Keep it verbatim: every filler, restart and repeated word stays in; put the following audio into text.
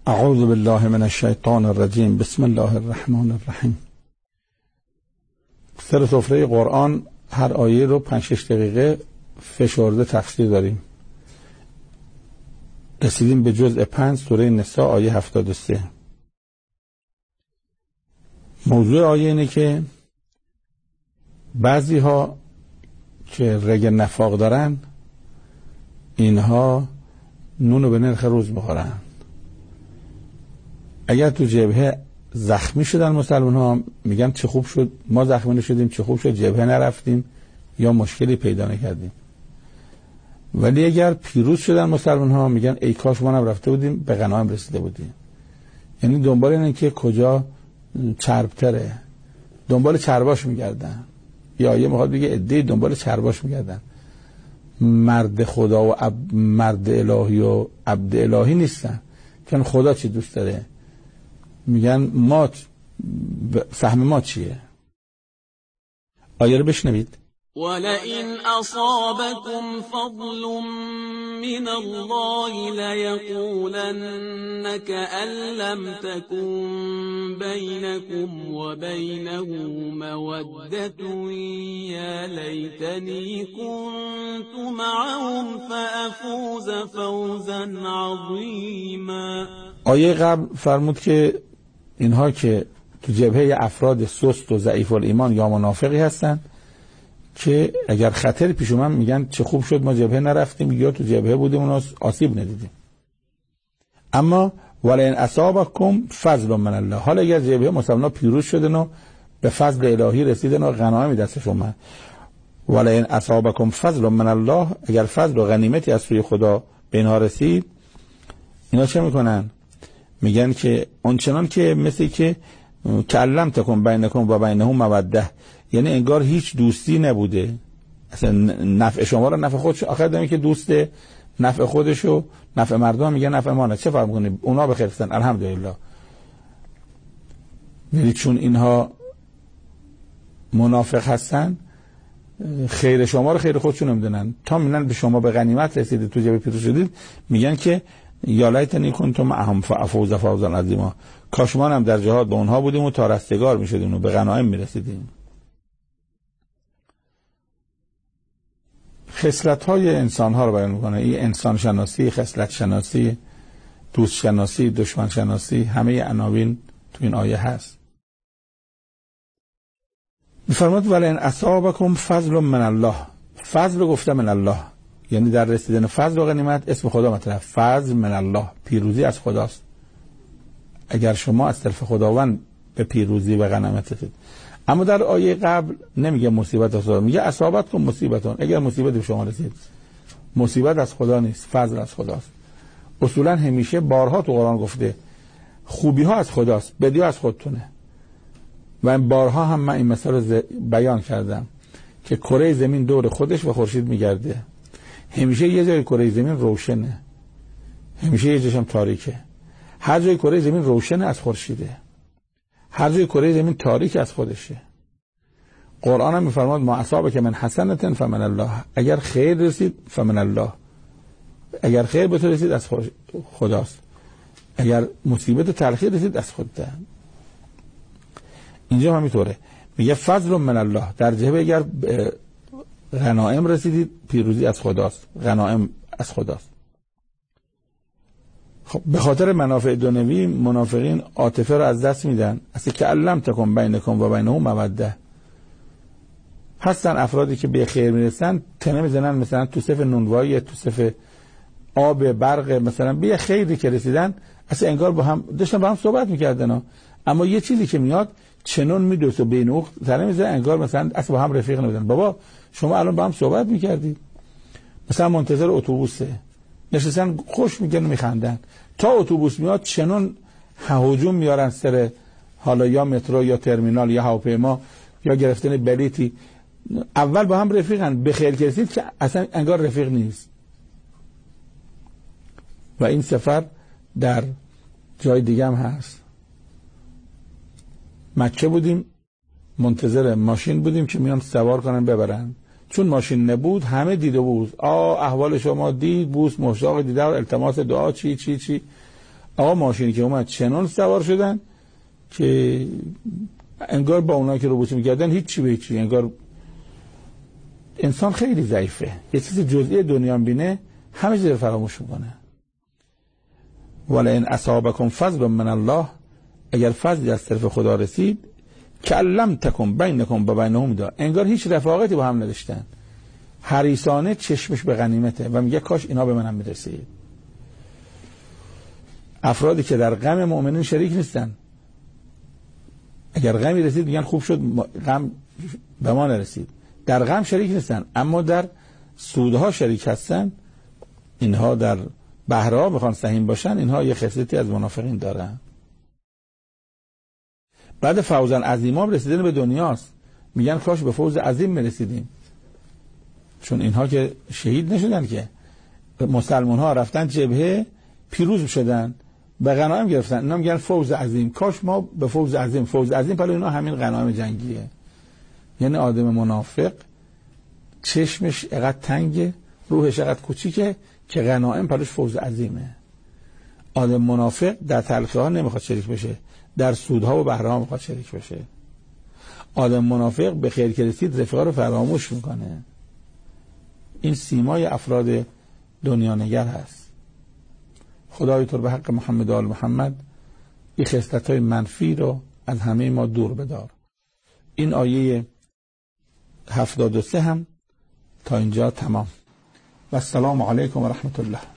اعوذ بالله من الشیطان الرجیم. بسم الله الرحمن الرحیم. سر سفره قرآن هر آیه رو پنج شش دقیقه فشرده تفسیر داریم. رسیدیم به جزء پنج سوره نساء آیه هفتاد و سه. موضوع آیه اینه که بعضی ها که رگ نفاق دارن اینها نونو به نرخ روز بخورن. اگر تو جبهه زخمی شدن مسلمان ها میگن چه خوب شد ما زخمی نشدیم، چه خوب شد جبهه نرفتیم یا مشکلی پیدا نکردیم. ولی اگر پیروز شدن مسلمان ها میگن ای کاش ما هم رفته بودیم به غنایم رسیده بودیم. یعنی دنبال اینه که کجا چربتره، دنبال چرباش میگردن. یا آیه میخواد بگه عده‌ای دنبال چرباش میگردن. مرد خدا و عب... مرد الهی و عبد الهی نیستن. چون خدا چی دوست داره؟ میگن ما فهم ما چیه؟ آیه رو بشنوید. ولئن أصابكم فضل من الله ليقولن كأن لم تكن بينكم وبينه مودة يا ليتني كنت معهم فأفوز فوزا عظيما. آیه قبل فرمود که اینها که تو جبهه افراد سست و ضعیف الایمان یا منافقی هستن که اگر خطر پیش اومد میگن چه خوب شد ما جبهه نرفتیم یا تو جبهه بودیم و آسیب ندیدیم. اما ولئن اصابکم فضل من الله، حالا اگر جبهه مسلمان‌ها پیروز شدن و به فضل الهی رسیدن و غنایم دستشون اومد، ولئن اصابکم فضل من الله، اگر فضل و غنیمتی از سوی خدا به اینها رسید، اینا چه میکنن؟ میگن که اونچنان که مثل که کلم تکن بینکم و بینهم موده، یعنی انگار هیچ دوستی نبوده، اصلا نفع شما رو نفع خودش، آخر دمی که دوست نفع خودشو نفع مردم میگه نفع ما نه. چه فرق میکنه؟ اونا بخیر هستن الحمدلله. یعنی چون اینها منافق هستن خیر شما رو خیر خودشون نمیدونن. تا میگن به شما به غنیمت رسیدید تو جبهه پیروز شدید میگن که یا لیتنی کنتم معهم فافوز فوزا عظیما، کاش ما هم در جهاد با اونها بودیم و تا رستگار میشدیم و به غنایم میرسیدیم. خصلت های انسان ها رو بیان میکنه. این انسان شناسی، خصلت شناسی، دوست شناسی، دشمن شناسی، همه عناوین تو این آیه هست. میفرماد ولئن اصابکم فضل من الله، فضل گفته من الله، یعنی در رسیدن فضل و غنیمت اسم خدا مطرح. فضل من الله، پیروزی از خداست. اگر شما از طرف خداوند به پیروزی و غنیمت رسید. اما در آیه قبل نمیگه مصیبت از خدا، میگه اصابتکم مصیبتون، اگر مصیبت به شما رسید. مصیبت از خدا نیست، فضل از خداست. اصولا همیشه بارها تو قرآن گفته خوبی ها از خداست، بدی ها از خودتونه. و این بارها هم من این مسئله رو بیان کردم که کره زمین دور خودش و خورشید میگرده. همیشه یه جای کره زمین روشنه، همیشه یه جاش هم تاریکه. هر جای کره زمین روشنه از خورشیده، هر جای کره زمین تاریک از خودشه. قرآن هم میفرماد ما اصابک من حسنة فمن الله، اگر خیر رسید فمن الله، اگر خیر به تو رسید از خداست، اگر مصیبت و تلخی رسید از خودته. اینجا هم همینطوره، میگه فضل من الله، در جبهه اگر غنایم رسیدید پیروزی از خداست، غنایم از خداست. خب به خاطر منافع دنیوی منافقین عاطفه رو از دست میدن. اصلا که علم تکن بینکم و بینهم موده، هستن افرادی که به خیر میرسن تنه میزنن، مثلا تو صف نونوایی، تو صف آب برق، مثلا به خیری که رسیدن اصلا انگار با هم داشتن با هم صحبت میکردن، اما یه چیزی که میاد چنون میدوسه بین اخت تنه میزنن انگار مثلا اصلا با هم رفیق نمیدن. بابا شما الان با هم صحبت میکردید، مثلا منتظر اتوبوسه نشستن خوش میگن و میخندن، تا اتوبوس میاد چنون هجوم میارن سر حالا یا مترو یا ترمینال یا هواپیما یا گرفتن بلیتی. اول با هم رفیقن، به خیر رسید که اصلا انگار رفیق نیست. و این سفر در جای دیگه هم هست. مکه بودیم منتظر ماشین بودیم که میان سوار کنن ببرن، چون ماشین نبود همه دیده بود آه احوال شما دید بوس مشتاق دیده و التماس دعا چی چی چی. آقا ماشینی که اومد چنان سوار شدن که انگار با اونا که روبوت می‌کردن هیچی به هیچی. انگار انسان خیلی ضعیفه، یه چیز جزئی دنیا بینه همه چیز فراموش میکنه. ولئن اصابکم فضل من الله، اگر فضلی از طرف خدا رسید، کلم تکن بینکم و بینهم دا، انگار هیچ رفاقتی با هم نداشتن، حریصانه چشمش به غنیمته و میگه کاش اینا به منم میرسید. افرادی که در غم مؤمنین شریک نیستن، اگر غمی رسید میگن خوب شد غم به ما نرسید، در غم شریک نیستن، اما در سودها شریک هستن. اینها در بهرها میخوان سهیم باشن، اینها یه خصلتی از منافقین دارن. بعد فوزن عظیما رسیدن به دنیاست، میگن کاش به فوز عظیم میرسیدیم، چون اینها که شهید نشدن، که مسلمان ها رفتن جبهه پیروز شدن به غنایم گرفتن، اینا میگن فوز عظیم، کاش ما به فوز عظیم. فوز عظیم پس اینا همین غنایم جنگیه. یعنی آدم منافق چشمش اقدر تنگه، روحش اقدر کوچیکه که غنایم پلوش فوز عظیمه. آدم منافق در تلخی ها نمیخواد شریک بشه، در سودها و بهره ها میخواد شریک بشه. آدم منافق به خیر که رسید رفقا رو فراموش میکنه. این سیمای افراد دنیا نگر هست. خدای تو به حق محمد و آل محمد این خصلت‌های منفی رو از همه ما دور بدار. این آیه هفتاد و سه هم تا اینجا تمام. و السلام علیکم و رحمت الله.